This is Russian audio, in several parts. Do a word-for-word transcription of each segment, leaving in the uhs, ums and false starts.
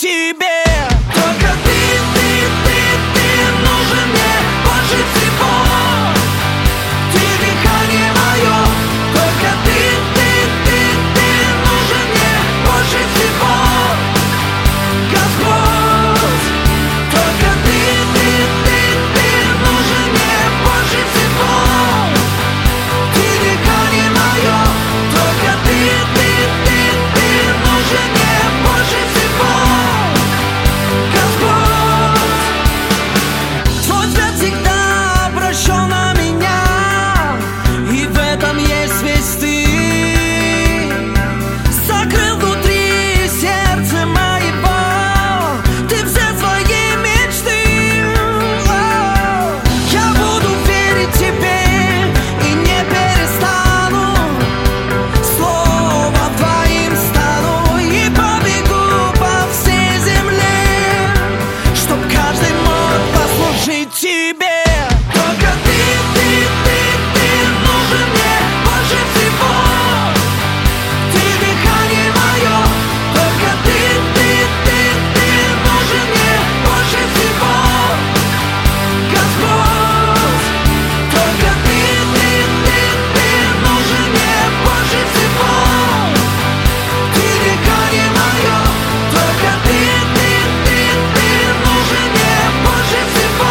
тебе. Только ты, ты, ты, ты нужен мне больше всего. Ты дыхание мое. Только ты, ты, ты, ты нужен мне больше всего. Господь, только ты, ты, ты, ты нужен мне больше всего. Ты дыхание мое. Только ты, ты, ты, ты нужен мне больше всего. Господь, твой взгляд всегда обращен на меня, и в этом есть весь ты. Закрыл внутри сердце моего ты все свои мечты. Я буду верить тебе и не перестану. Слово твоим стану и побегу по всей земле, чтоб каждый мог послужить тебе. Только ты, ты, ты, ты нужен мне больше всего. Ты дыхание мое. Только ты, ты, ты, ты нужен мне больше всего. Господь, только ты, ты, ты, ты нужен мне больше всего. Ты дыхание мое. Только ты, ты, ты, ты нужен мне больше всего.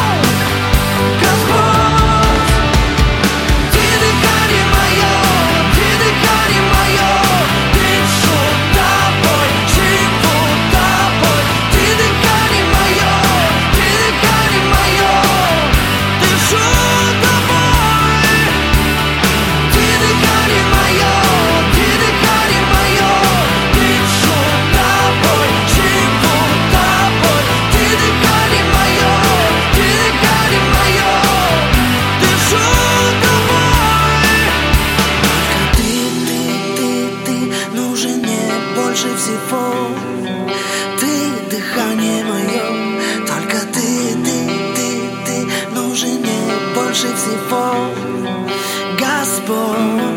Господь, ты дыхание мое, ты дыхание мое. Дышу тобой, живу тобой. Ты дыхание мое, ты дыхание мое. Дышу тобой. Ты дыхание мое, ты дыхание мое. Дышу тобой, живу тобой. Ты дыхание мое, ты дыхание мое. Дышу тобой. Ты, ты, ты, ты нужен мне больше всего. Ты дыхание мое. Только ты, ты, ты, ты нужен мне больше всего. Господь.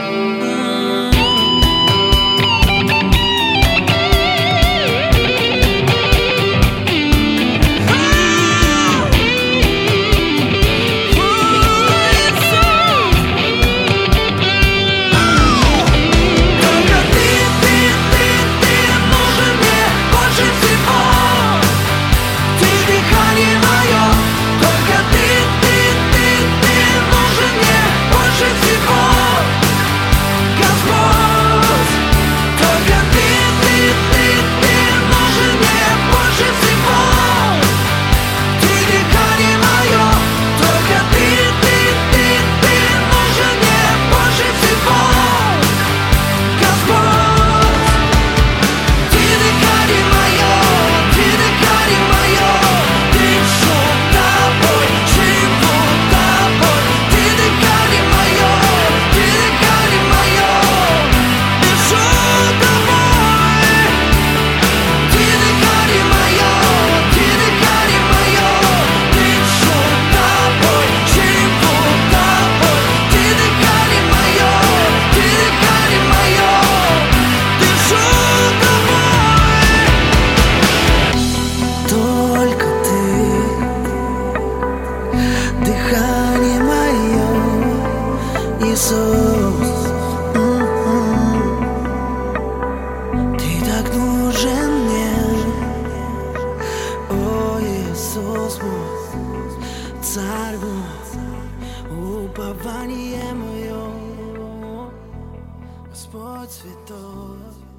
Только ты, ты, ты, ты нужен мне больше всего. Ты дыхание мое. Только ты, ты, ты, ты нужен мне больше всего. Господь, только ты, ты, ты, ты нужен мне больше всего. Ты дыхание мое. Только ты, ты, ты, ты нужен мне больше всего. Господь, ты дыхание мое, ты дыхание мое. Дышу тобой, живу тобой. Ты дыхание мое, ты дыхание мое. Дышу тобой. Ты дыхание мое, ты дыхание мое. Дышу тобой, живу тобой. Ты дыхание мое, ты дыхание мое. Дышу тобой. Только ты, дыхание мое, Иисус. М-м. Ты так нужен мне, о Иисус мой, Царь мой, упование мое, Господь святой.